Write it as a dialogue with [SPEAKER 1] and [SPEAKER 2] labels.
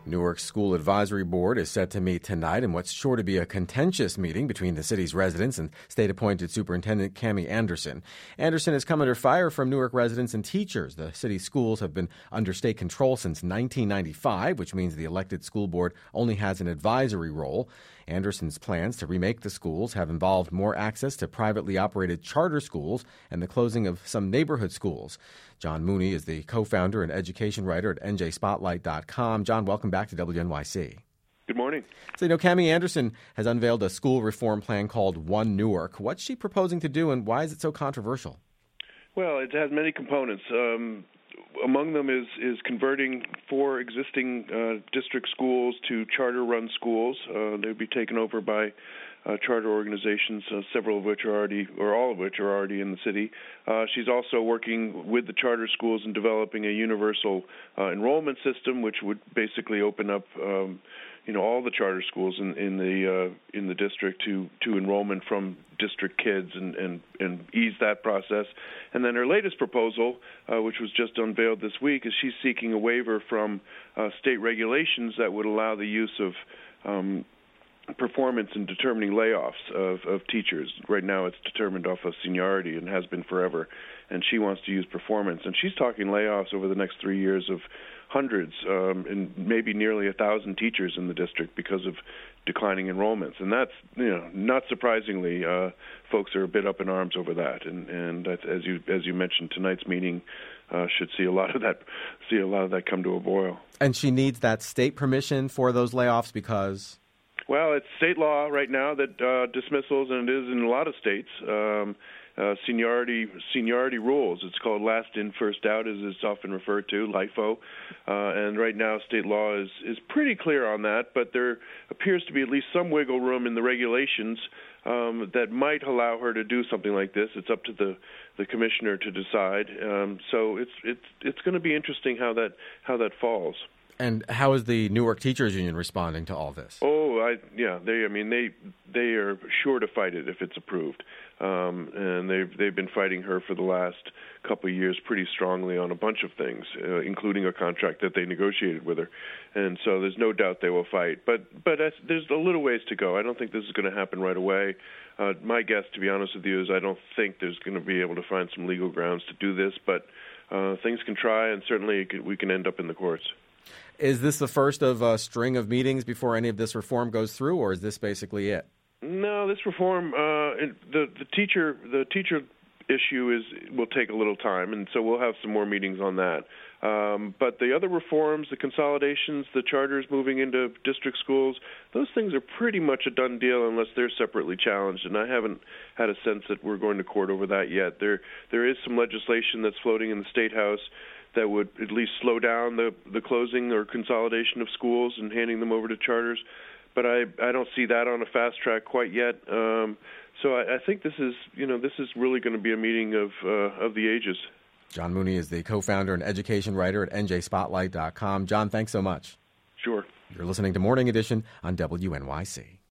[SPEAKER 1] Newark's School Advisory Board is set to meet tonight in what's sure to be a contentious meeting between the city's residents and state-appointed Superintendent Cami Anderson. Anderson has come under fire from Newark residents and teachers. The city's schools have been under state control since 1995, which means the elected school board only has an advisory role. Anderson's plans to remake the schools have involved more access to privately operated charter schools and the closing of some neighborhood schools. John Mooney is the co-founder and education writer at njspotlight.com. John, welcome back to WNYC.
[SPEAKER 2] Good morning.
[SPEAKER 1] So, Cami Anderson has unveiled a school reform plan called One Newark. What's she proposing to do, and why is it so controversial?
[SPEAKER 2] Well, it has many components. Among them is converting 4 existing district schools to charter-run schools. They'll be taken over by charter organizations, several of which are already, or all of which are already in the city. She's also working with the charter schools and developing a universal enrollment system, which would basically open up all the charter schools in the district to enrollment from district kids and ease that process. And then her latest proposal, which was just unveiled this week, is she's seeking a waiver from state regulations that would allow the use of performance in determining layoffs of teachers. Right now it's determined off of seniority and has been forever, and she wants to use performance. And she's talking layoffs over the next 3 years of hundreds and maybe nearly 1,000 teachers in the district because of declining enrollments. And that's, not surprisingly, folks are a bit up in arms over that. And as you mentioned, tonight's meeting should see a lot of that come to a boil. And
[SPEAKER 1] she needs that state permission for those layoffs because?
[SPEAKER 2] Well, it's state law right now that dismissals, and it is in a lot of states, seniority rules. It's called last in, first out, as it's often referred to, LIFO. And right now state law is pretty clear on that, but there appears to be at least some wiggle room in the regulations that might allow her to do something like this. It's up to the commissioner to decide. So it's going to be interesting how that falls.
[SPEAKER 1] And how is the Newark Teachers Union responding to all this?
[SPEAKER 2] They are sure to fight it if it's approved, and they've been fighting her for the last couple of years pretty strongly on a bunch of things, including a contract that they negotiated with her, and so there's no doubt they will fight. But there's a little ways to go. I don't think this is going to happen right away. My guess, to be honest with you, is I don't think there's going to be able to find some legal grounds to do this, but things can try, and certainly we can end up in the courts.
[SPEAKER 1] Is this the first of a string of meetings before any of this reform goes through, or is this basically it?
[SPEAKER 2] No, this reform, the teacher issue will take a little time, and so we'll have some more meetings on that. But the other reforms, the consolidations, the charters moving into district schools, those things are pretty much a done deal unless they're separately challenged, and I haven't had a sense that we're going to court over that yet. There is some legislation that's floating in the State House that would at least slow down the closing or consolidation of schools and handing them over to charters. But I don't see that on a fast track quite yet. So I think this is really going to be a meeting of the ages.
[SPEAKER 1] John Mooney is the co-founder and education writer at njspotlight.com. John, thanks so much.
[SPEAKER 2] Sure.
[SPEAKER 1] You're listening to Morning Edition on WNYC.